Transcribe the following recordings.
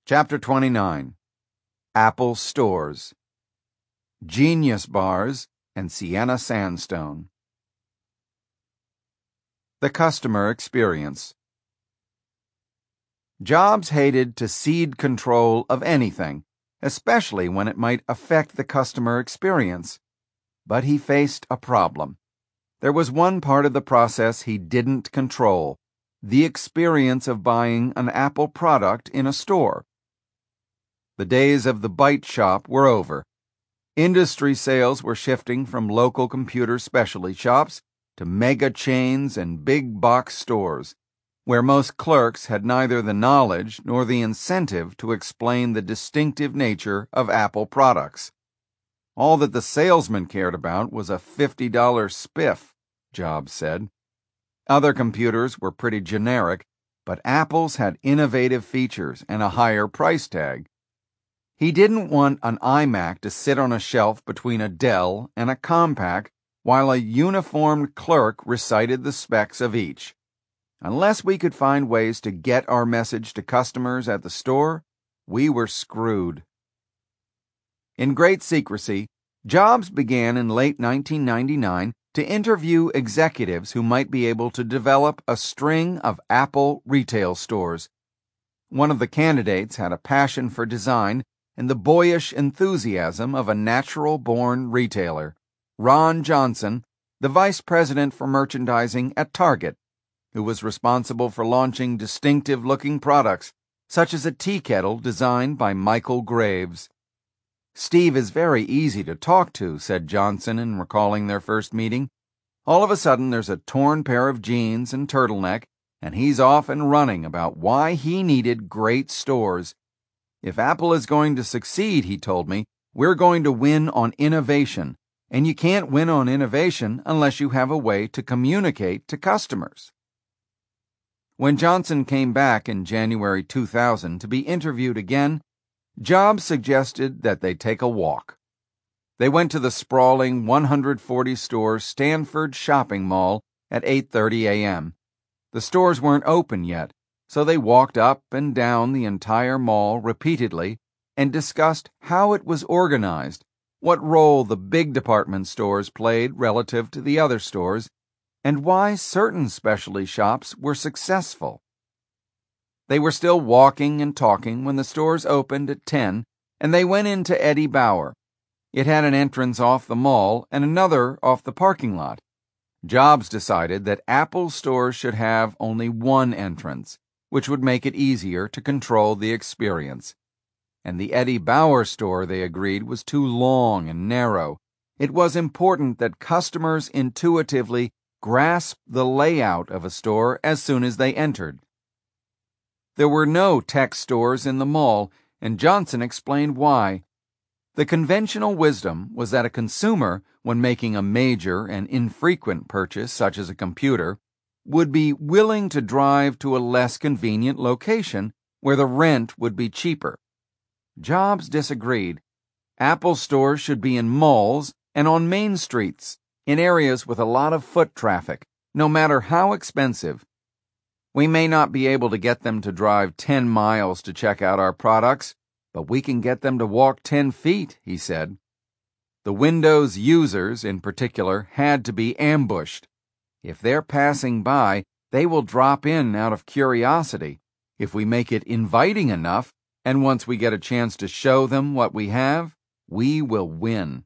Chapter 29. Apple Stores. Genius Bars and Sienna Sandstone. The Customer Experience. Jobs hated to cede control of anything, especially when it might affect the customer experience. But he faced a problem. There was one part of the process he didn't control: the experience of buying an Apple product in a store. The days of the bite shop were over. Industry sales were shifting from local computer specialty shops to mega chains and big box stores, where most clerks had neither the knowledge nor the incentive to explain the distinctive nature of Apple products. All that the salesman cared about was a $50 spiff, Jobs said. Other computers were pretty generic, but Apple's had innovative features and a higher price tag. He didn't want an iMac to sit on a shelf between a Dell and a Compaq while a uniformed clerk recited the specs of each. Unless we could find ways to get our message to customers at the store, we were screwed. In great secrecy, Jobs began in late 1999 to interview executives who might be able to develop a string of Apple retail stores. One of the candidates had a passion for design and the boyish enthusiasm of a natural-born retailer, Ron Johnson, the vice president for merchandising at Target, who was responsible for launching distinctive-looking products, such as a tea kettle designed by Michael Graves. "Steve is very easy to talk to," said Johnson in recalling their first meeting. "All of a sudden there's a torn pair of jeans and turtleneck, and he's off and running about why he needed great stores. If Apple is going to succeed, he told me, we're going to win on innovation, and you can't win on innovation unless you have a way to communicate to customers." When Johnson came back in January 2000 to be interviewed again, Jobs suggested that they take a walk. They went to the sprawling 140-store Stanford shopping mall at 8:30 a.m. The stores weren't open yet, so they walked up and down the entire mall repeatedly and discussed how it was organized, what role the big department stores played relative to the other stores, and why certain specialty shops were successful. They were still walking and talking when the stores opened at 10, and they went into Eddie Bauer. It had an entrance off the mall and another off the parking lot. Jobs decided that Apple stores should have only one entrance, which would make it easier to control the experience. And the Eddie Bauer store, they agreed, was too long and narrow. It was important that customers intuitively grasp the layout of a store as soon as they entered. There were no tech stores in the mall, and Johnson explained why. The conventional wisdom was that a consumer, when making a major and infrequent purchase such as a computer, would be willing to drive to a less convenient location where the rent would be cheaper. Jobs disagreed. Apple stores should be in malls and on main streets, in areas with a lot of foot traffic, no matter how expensive. "We may not be able to get them to drive 10 miles to check out our products, but we can get them to walk 10 feet, he said. The Windows users, in particular, had to be ambushed. If they're passing by, they will drop in out of curiosity. If we make it inviting enough, and once we get a chance to show them what we have, we will win."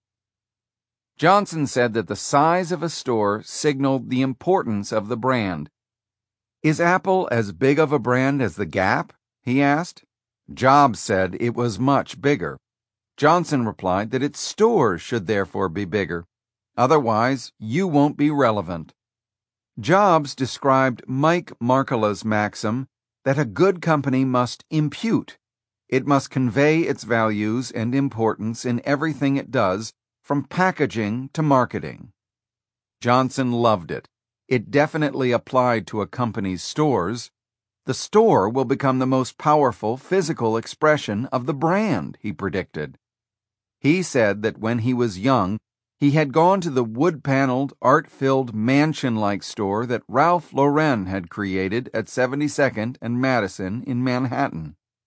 Johnson said that the size of a store signaled the importance of the brand. "Is Apple as big of a brand as the Gap?" he asked. Jobs said it was much bigger. Johnson replied that its stores should therefore be bigger. Otherwise, you won't be relevant. Jobs described Mike Markkula's maxim that a good company must impute. It must convey its values and importance in everything it does, from packaging to marketing. Johnson loved it. It definitely applied to a company's stores. The store will become the most powerful physical expression of the brand, he predicted. He said that when he was young, he had gone to the wood-paneled, art-filled, mansion-like store that Ralph Lauren had created at 72nd and Madison in Manhattan.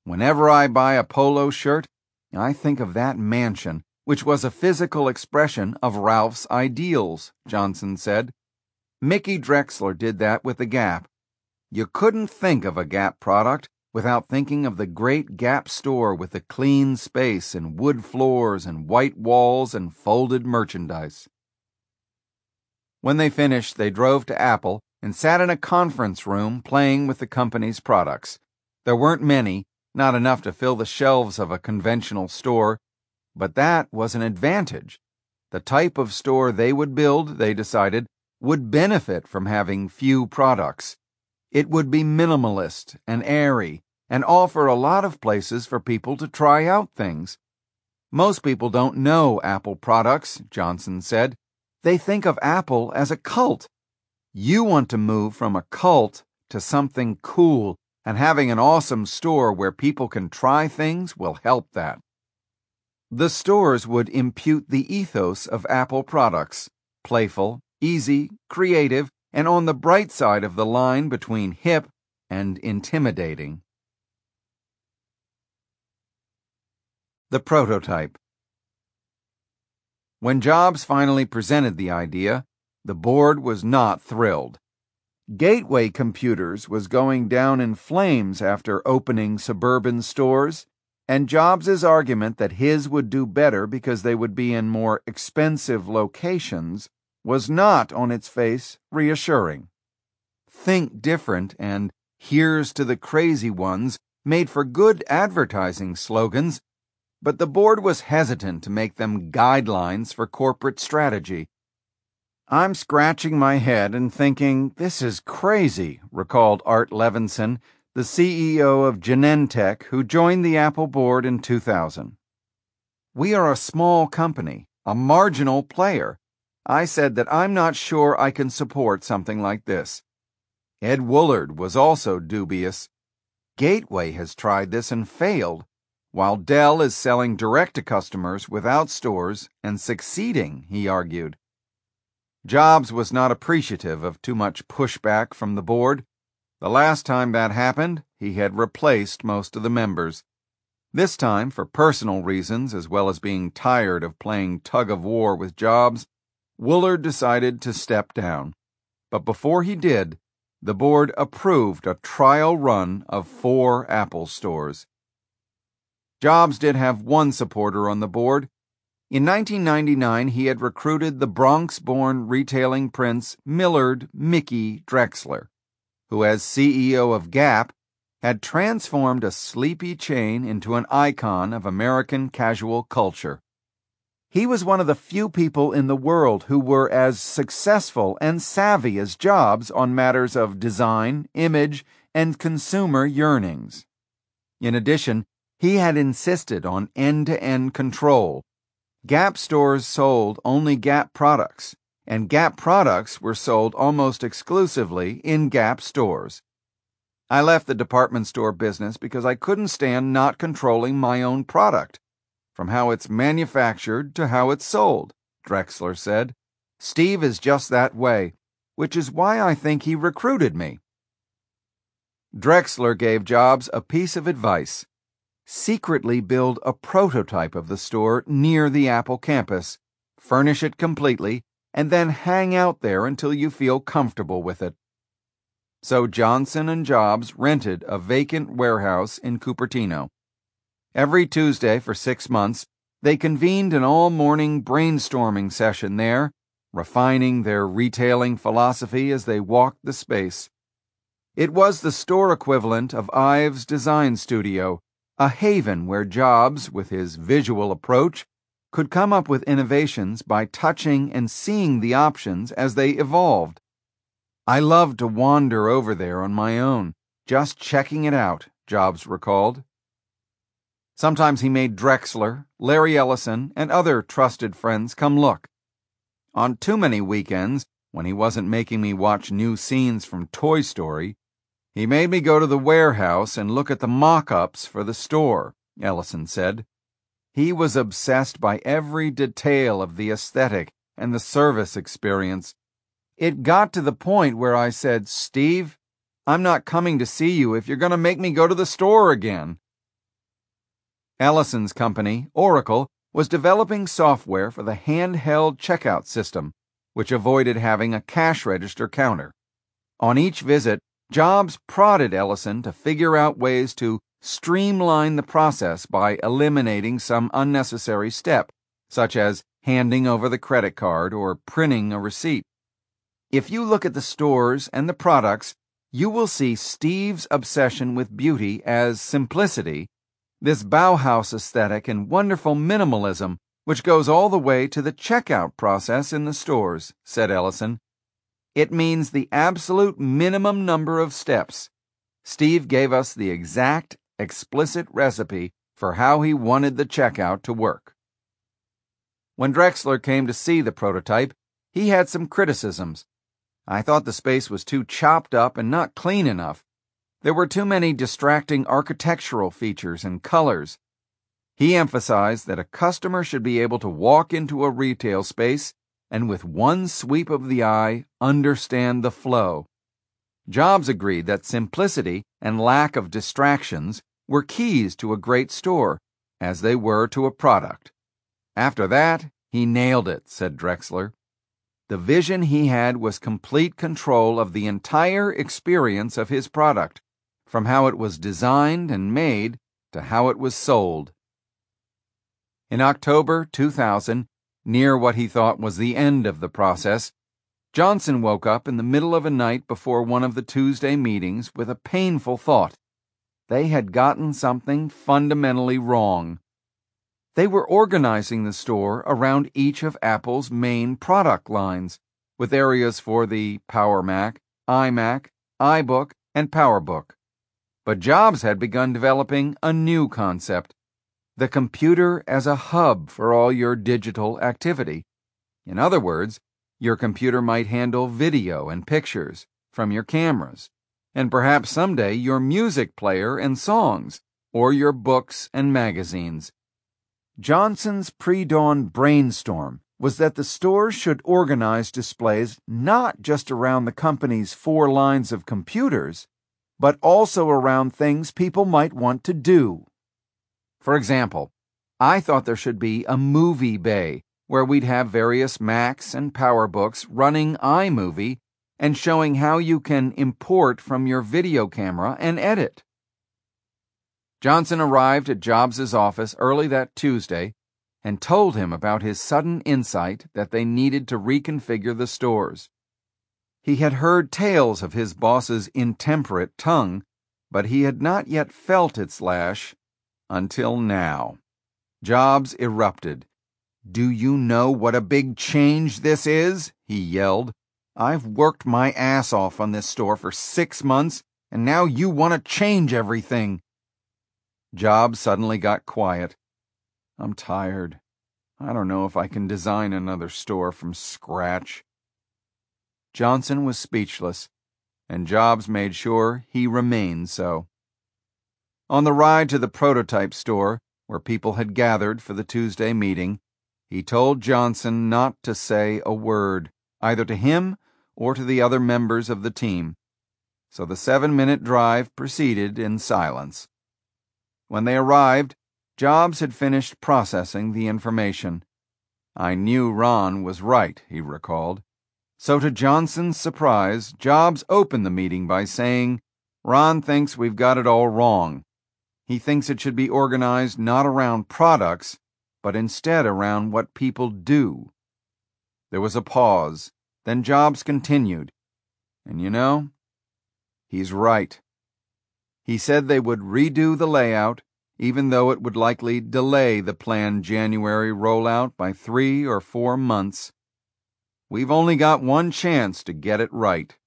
Whenever I buy a polo shirt, I think of that mansion, which was a physical expression of Ralph's ideals," Johnson said. "Mickey Drexler did that with the Gap. You couldn't think of a Gap product without thinking of the great Gap store with the clean space and wood floors and white walls and folded merchandise." When they finished, they drove to Apple and sat in a conference room playing with the company's products. There weren't many, not enough to fill the shelves of a conventional store, but that was an advantage. The type of store they would build, they decided, would benefit from having few products. It would be minimalist and airy and offer a lot of places for people to try out things. "Most people don't know Apple products," Johnson said. "They think of Apple as a cult. You want to move from a cult to something cool, and having an awesome store where people can try things will help that." The stores would impute the ethos of Apple products: playful, easy, creative, and on the bright side of the line between hip and intimidating. The prototype. When Jobs finally presented the idea, the board was not thrilled. Gateway Computers was going down in flames after opening suburban stores, and Jobs' argument that his would do better because they would be in more expensive locations was not, on its face, reassuring. "Think different" and "Here's to the crazy ones" made for good advertising slogans, but the board was hesitant to make them guidelines for corporate strategy. "I'm scratching my head and thinking, this is crazy," recalled Art Levinson, the CEO of Genentech, who joined the Apple board in 2000. "We are a small company, a marginal player. I said that I'm not sure I can support something like this." Ed Woolard was also dubious. "Gateway has tried this and failed, while Dell is selling direct to customers without stores and succeeding," he argued. Jobs was not appreciative of too much pushback from the board. The last time that happened, he had replaced most of the members. This time, for personal reasons as well as being tired of playing tug-of-war with Jobs, Woolard decided to step down. But before he did, the board approved a trial run of 4 Apple stores. Jobs did have one supporter on the board. In 1999, he had recruited the Bronx-born retailing prince Millard "Mickey" Drexler, who, as CEO of Gap, had transformed a sleepy chain into an icon of American casual culture. He was one of the few people in the world who were as successful and savvy as Jobs on matters of design, image, and consumer yearnings. In addition, he had insisted on end-to-end control. Gap stores sold only Gap products, and Gap products were sold almost exclusively in Gap stores. "I left the department store business because I couldn't stand not controlling my own product, from how it's manufactured to how it's sold," Drexler said. "Steve is just that way, which is why I think he recruited me." Drexler gave Jobs a piece of advice: secretly build a prototype of the store near the Apple campus, furnish it completely, and then hang out there until you feel comfortable with it. So Johnson and Jobs rented a vacant warehouse in Cupertino. Every Tuesday for 6 months, they convened an all-morning brainstorming session there, refining their retailing philosophy as they walked the space. It was the store equivalent of Ives' design studio, a haven where Jobs, with his visual approach, could come up with innovations by touching and seeing the options as they evolved. "I loved to wander over there on my own, just checking it out," Jobs recalled. Sometimes he made Drexler, Larry Ellison, and other trusted friends come look. On too many weekends, when he wasn't making me watch new scenes from Toy Story, he made me go to the warehouse and look at the mock-ups for the store, Ellison said. He was obsessed by every detail of the aesthetic and the service experience. It got to the point where I said, "Steve, I'm not coming to see you if you're going to make me go to the store again." Ellison's company, Oracle, was developing software for the handheld checkout system, which avoided having a cash register counter. On each visit, Jobs prodded Ellison to figure out ways to streamline the process by eliminating some unnecessary step, such as handing over the credit card or printing a receipt. If you look at the stores and the products, you will see Steve's obsession with beauty as simplicity, this Bauhaus aesthetic and wonderful minimalism, which goes all the way to the checkout process in the stores, said Ellison. It means the absolute minimum number of steps. Steve gave us the exact, explicit recipe for how he wanted the checkout to work. When Drexler came to see the prototype, he had some criticisms. I thought the space was too chopped up and not clean enough. There were too many distracting architectural features and colors. He emphasized that a customer should be able to walk into a retail space and with one sweep of the eye understand the flow. Jobs agreed that simplicity and lack of distractions were keys to a great store, as they were to a product. After that, he nailed it, said Drexler. The vision he had was complete control of the entire experience of his product, from how it was designed and made to how it was sold. In October 2000, near what he thought was the end of the process, Johnson woke up in the middle of a night before one of the Tuesday meetings with a painful thought. They had gotten something fundamentally wrong. They were organizing the store around each of Apple's main product lines, with areas for the Power Mac, iMac, iBook, and PowerBook. But Jobs had begun developing a new concept, the computer as a hub for all your digital activity. In other words, your computer might handle video and pictures from your cameras, and perhaps someday your music player and songs, or your books and magazines. Johnson's pre-dawn brainstorm was that the store should organize displays not just around the company's 4 lines of computers, but also around things people might want to do. For example, I thought there should be a movie bay where we'd have various Macs and PowerBooks running iMovie and showing how you can import from your video camera and edit. Johnson arrived at Jobs' office early that Tuesday and told him about his sudden insight that they needed to reconfigure the stores. He had heard tales of his boss's intemperate tongue, but he had not yet felt its lash until now. Jobs erupted. "Do you know what a big change this is?" he yelled. "I've worked my ass off on this store for 6 months, and now you want to change everything." Jobs suddenly got quiet. "I'm tired. I don't know if I can design another store from scratch." Johnson was speechless, and Jobs made sure he remained so. On the ride to the prototype store, where people had gathered for the Tuesday meeting, he told Johnson not to say a word, either to him or to the other members of the team. So the 7-minute drive proceeded in silence. When they arrived, Jobs had finished processing the information. "I knew Ron was right," he recalled. So to Johnson's surprise, Jobs opened the meeting by saying, "Ron thinks we've got it all wrong. He thinks it should be organized not around products, but instead around what people do." There was a pause. Then Jobs continued, "And you know, he's right." He said they would redo the layout, even though it would likely delay the planned January rollout by 3 or 4 months. "We've only got one chance to get it right."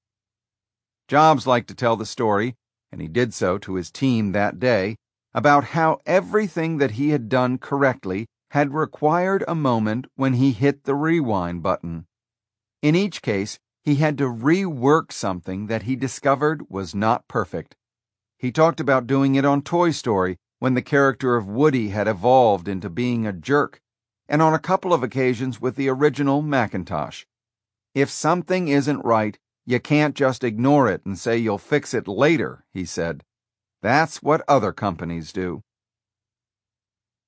Jobs liked to tell the story, and he did so to his team that day, about how everything that he had done correctly had required a moment when he hit the rewind button. In each case, he had to rework something that he discovered was not perfect. He talked about doing it on Toy Story when the character of Woody had evolved into being a jerk, and on a couple of occasions with the original Macintosh. If something isn't right, you can't just ignore it and say you'll fix it later, he said. That's what other companies do.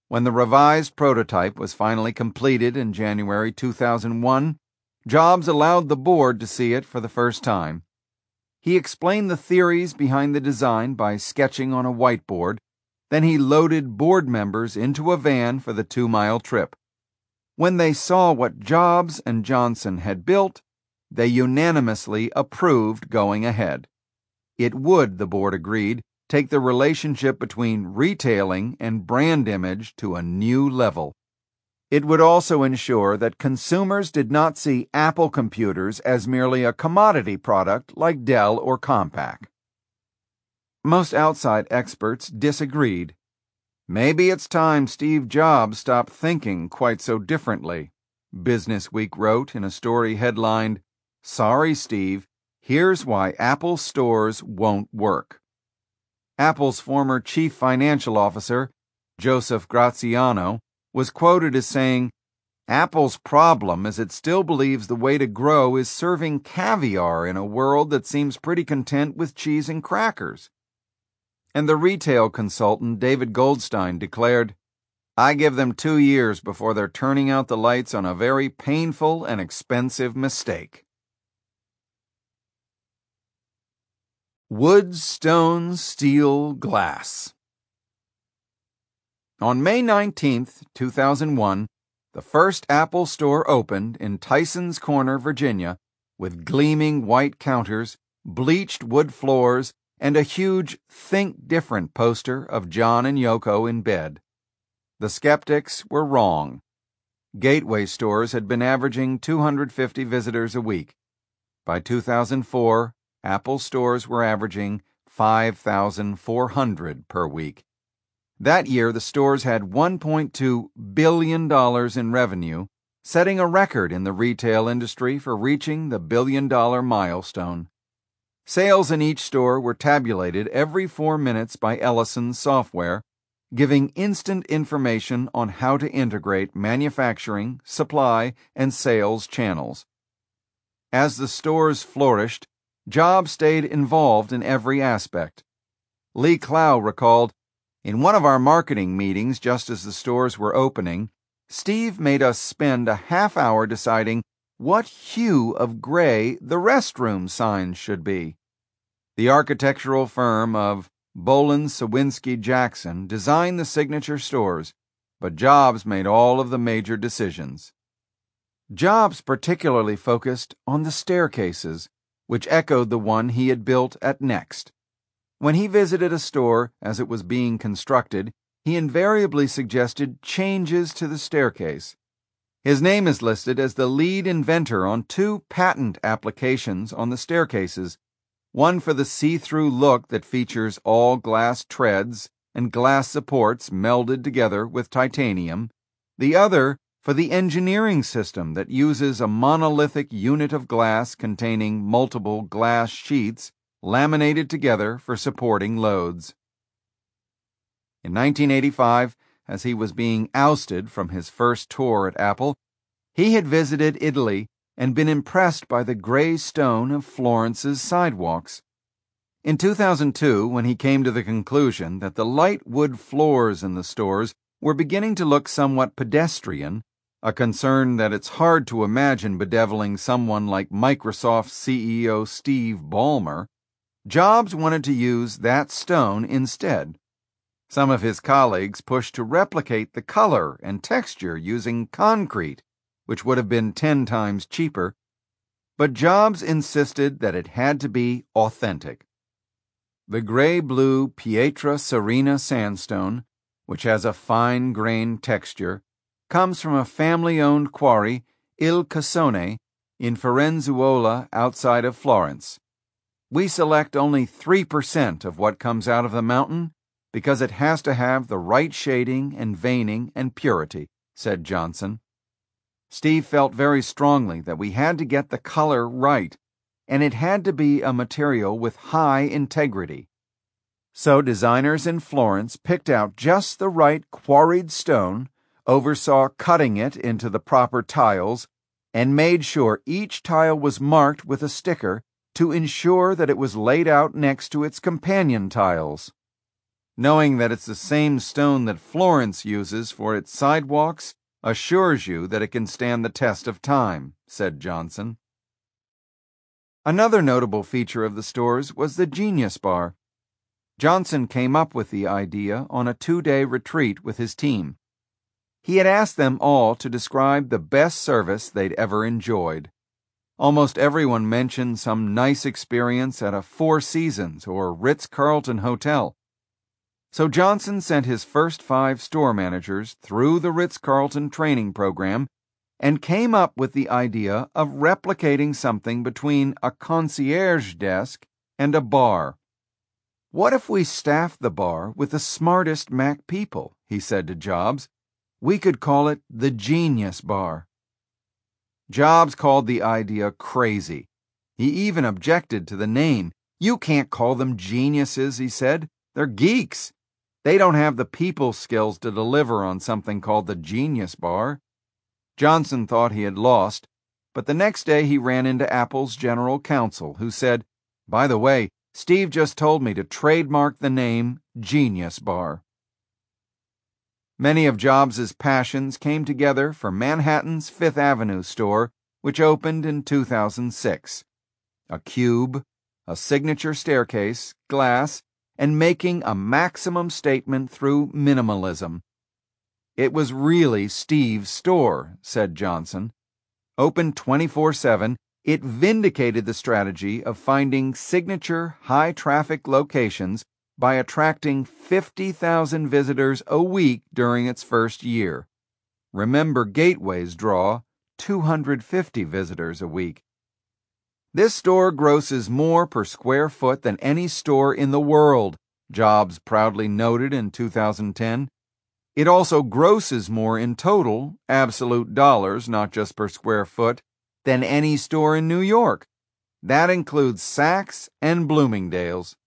When the revised prototype was finally completed in January 2001, Jobs allowed the board to see it for the first time. He explained the theories behind the design by sketching on a whiteboard. Then he loaded board members into a van for the 2-mile trip. When they saw what Jobs and Johnson had built, they unanimously approved going ahead. It would, the board agreed, take the relationship between retailing and brand image to a new level. It would also ensure that consumers did not see Apple computers as merely a commodity product like Dell or Compaq. Most outside experts disagreed. Maybe it's time Steve Jobs stopped thinking quite so differently, Business Week wrote in a story headlined, "Sorry, Steve, here's why Apple stores won't work." Apple's former chief financial officer, Joseph Graziano, was quoted as saying, "Apple's problem is it still believes the way to grow is serving caviar in a world that seems pretty content with cheese and crackers." And the retail consultant David Goldstein declared, "I give them 2 years before they're turning out the lights on a very painful and expensive mistake." Wood, stone, steel, glass. On May 19, 2001, the first Apple store opened in Tysons Corner, Virginia, with gleaming white counters, bleached wood floors, and a huge Think Different poster of John and Yoko in bed. The skeptics were wrong. Gateway stores had been averaging 250 visitors a week. By 2004, Apple stores were averaging 5,400 per week. That year, the stores had $1.2 billion in revenue, setting a record in the retail industry for reaching the billion-dollar milestone. Sales in each store were tabulated every 4 minutes by Ellison's software, giving instant information on how to integrate manufacturing, supply, and sales channels. As the stores flourished, Jobs stayed involved in every aspect. Lee Clow recalled, "In one of our marketing meetings just as the stores were opening, Steve made us spend a half hour deciding what hue of gray the restroom signs should be." The architectural firm of Boland Sawinski Jackson designed the signature stores, but Jobs made all of the major decisions. Jobs particularly focused on the staircases, which echoed the one he had built at Next. When he visited a store as it was being constructed, he invariably suggested changes to the staircase. His name is listed as the lead inventor on 2 patent applications on the staircases, one for the see-through look that features all glass treads and glass supports melded together with titanium, the other for the engineering system that uses a monolithic unit of glass containing multiple glass sheets laminated together for supporting loads. In 1985, as he was being ousted from his first tour at Apple, he had visited Italy and been impressed by the gray stone of Florence's sidewalks. In 2002, when he came to the conclusion that the light wood floors in the stores were beginning to look somewhat pedestrian, a concern that it's hard to imagine bedeviling someone like Microsoft CEO Steve Ballmer, Jobs wanted to use that stone instead. Some of his colleagues pushed to replicate the color and texture using concrete, which would have been 10 times cheaper, but Jobs insisted that it had to be authentic. The gray-blue Pietra Serena sandstone, which has a fine-grained texture, comes from a family-owned quarry, Il Cassone, in Firenzuola outside of Florence. We select only 3% of what comes out of the mountain because it has to have the right shading and veining and purity, said Johnson. Steve felt very strongly that we had to get the color right, and it had to be a material with high integrity. So designers in Florence picked out just the right quarried stone, oversaw cutting it into the proper tiles, and made sure each tile was marked with a sticker to ensure that it was laid out next to its companion tiles. Knowing that it's the same stone that Florence uses for its sidewalks assures you that it can stand the test of time," said Johnson. Another notable feature of the stores was the Genius Bar. Johnson came up with the idea on a 2-day retreat with his team. He had asked them all to describe the best service they'd ever enjoyed. Almost everyone mentioned some nice experience at a Four Seasons or Ritz-Carlton hotel. So Johnson sent his first 5 store managers through the Ritz-Carlton training program and came up with the idea of replicating something between a concierge desk and a bar. "What if we staffed the bar with the smartest Mac people?" he said to Jobs. "We could call it the Genius Bar." Jobs called the idea crazy. He even objected to the name. "You can't call them geniuses," he said. "They're geeks. They don't have the people skills to deliver on something called the Genius Bar." Johnson thought he had lost, but the next day he ran into Apple's general counsel, who said, "By the way, Steve just told me to trademark the name Genius Bar." Many of Jobs' passions came together for Manhattan's Fifth Avenue store, which opened in 2006. A cube, a signature staircase, glass, and making a maximum statement through minimalism. "It was really Steve's store," said Johnson. Open 24/7, it vindicated the strategy of finding signature high-traffic locations by attracting 50,000 visitors a week during its first year. Remember, gateways draw 250 visitors a week. "This store grosses more per square foot than any store in the world," Jobs proudly noted in 2010. "It also grosses more in total, absolute dollars, not just per square foot, than any store in New York. That includes Saks and Bloomingdale's."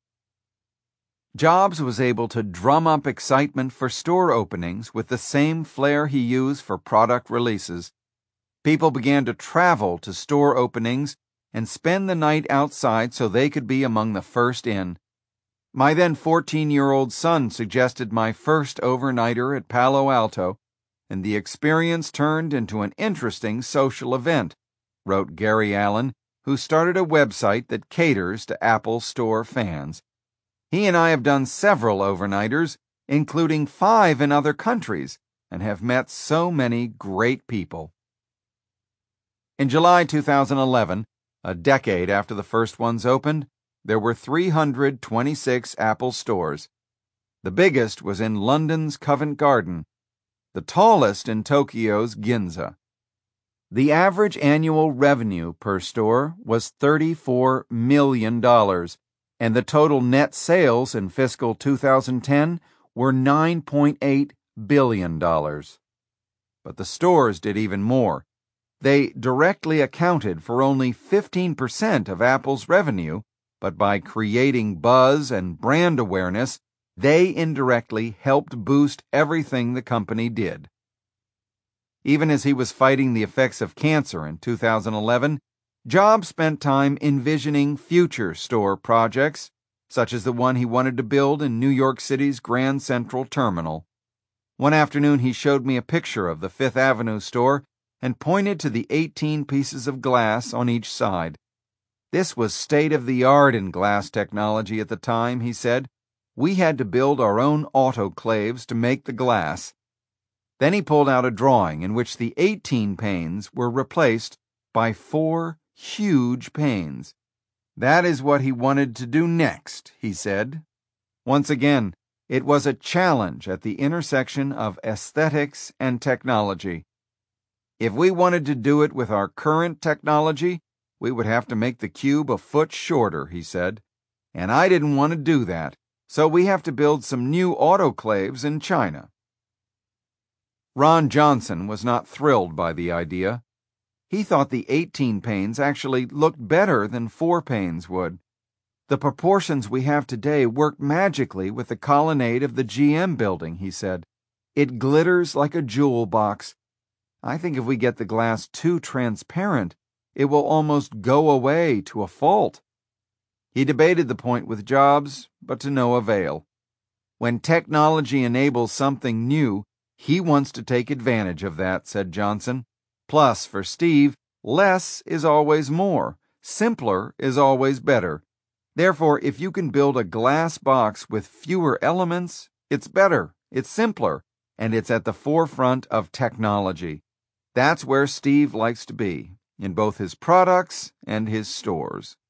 Jobs was able to drum up excitement for store openings with the same flair he used for product releases. People began to travel to store openings and spend the night outside so they could be among the first in. "My then 14-year-old son suggested my first overnighter at Palo Alto, and the experience turned into an interesting social event," wrote Gary Allen, who started a website that caters to Apple Store fans. "He and I have done several overnighters, including 5 in other countries, and have met so many great people." In July 2011, a decade after the first ones opened, there were 326 Apple stores. The biggest was in London's Covent Garden, the tallest in Tokyo's Ginza. The average annual revenue per store was $34 million, and the total net sales in fiscal 2010 were $9.8 billion. But the stores did even more. They directly accounted for only 15% of Apple's revenue, but by creating buzz and brand awareness, they indirectly helped boost everything the company did. Even as he was fighting the effects of cancer in 2011, Jobs spent time envisioning future store projects, such as the one he wanted to build in New York City's Grand Central Terminal. One afternoon he showed me a picture of the Fifth Avenue store and pointed to the 18 pieces of glass on each side. "This was state-of-the-art in glass technology at the time," he said. "We had to build our own autoclaves to make the glass." Then he pulled out a drawing in which the 18 panes were replaced by 4 huge panes. "That is what he wanted to do next," he said. Once again, it was a challenge at the intersection of aesthetics and technology. "If we wanted to do it with our current technology, we would have to make the cube a foot shorter," he said. "And I didn't want to do that, so we have to build some new autoclaves in China." Ron Johnson was not thrilled by the idea. He thought the 18 panes actually looked better than 4 panes would. "The proportions we have today work magically with the colonnade of the GM building," he said. "It glitters like a jewel box. I think if we get the glass too transparent, it will almost go away to a fault." He debated the point with Jobs, but to no avail. When technology enables something new, he wants to take advantage of that, said Johnson. Plus, for Steve, less is always more. Simpler is always better. Therefore, if you can build a glass box with fewer elements, it's better, it's simpler, and it's at the forefront of technology. That's where Steve likes to be, in both his products and his stores.